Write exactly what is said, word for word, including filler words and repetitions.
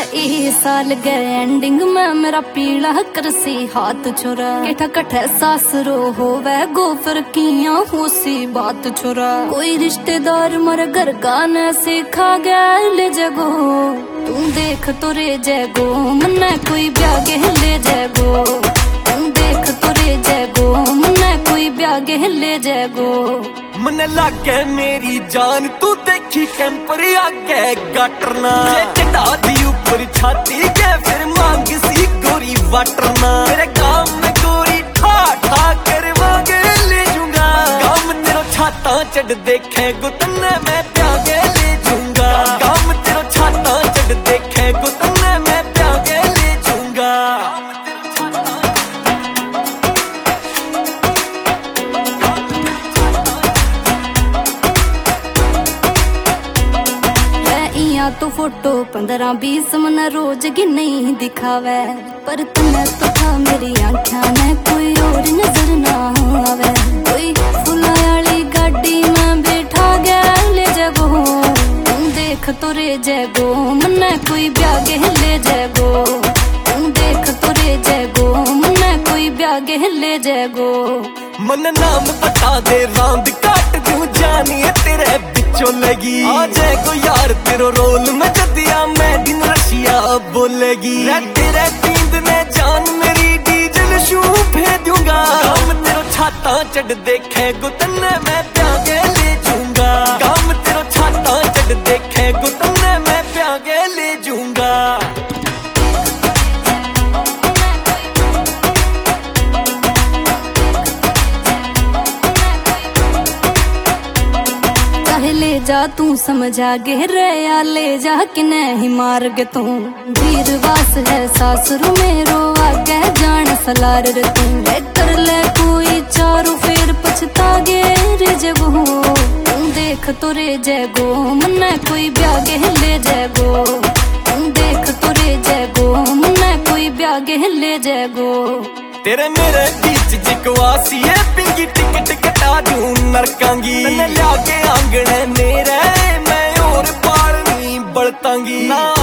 ये साल गए एंडिंग में मेरा पीला करसी हाथ छोरा केठा कठे सासरो होवे गोफर किया होसी बात छोरा कोई रिश्तेदार मर घर गाने सिखा गया ले जगो तू देख तो रे जगो मन्ने कोई ब्यागे ले जगो तू देख तो रे जगो मन्ने कोई ब्यागे ले जगो मन लागे मेरी जान तू देखी कैंपर आगे गटरना चढ़ा दी ऊपर छाती के फिर मांग सी गोरी वाटरना मेरे गांव में गोरी ठा ठा कर मांगे ले जूंगा गांव में तेरो छाता चढ़ देखे गुतने में प्यागे ले जूंगा गांव में तेरो छाता चढ़ देखे गुतने में प्यागे ले जूंगा तो फोटो पंद्रह बीस मन रोज की नहीं दिखावे पर तने तो था मेरी आँखा में कोई और नजर ना आवे कोई फुलायाली गाड़ी में बैठा गया ले जगो तू देख तो रे जगो मन्ने कोई ब्यागे ले जगो तू देख तो रे जगो मन्ने कोई ब्यागे ले जगो मन नाम बता दे रांद काट दूं जानिए तेरे बिचों लगी आ जाए को यार तेरो रोल में जदिया मैं दिन रशिया बोलेगी तेरे पींद ने जान मेरी डीजल शू भेज दूंगा गांव तेरो छाता चढ़ देखे गुतने में प्यागे ले जूंगा गांव तेरो छाता चढ़ देखे गुतने में प्यागे ले जूंगा ले जा तू समझा गे रे ले जा कि नहीं मार गे तू वीरवास है सासुरु मेरो आगे जान सलार रे तू कर ले कोई चारू फेर पछता गे रे जगो तू देख तो रे जगो मन्ने कोई ब्यागे ले जगो तू देख तो रे जगो मन्ने कोई ब्यागे ले जगो तेरे मेरे बीच जिकवासी है पिंगी टिकट कटा दूं नरकांगी तन्ने लागे आंगणे मेरे मैं और पालनी बलतांगी ना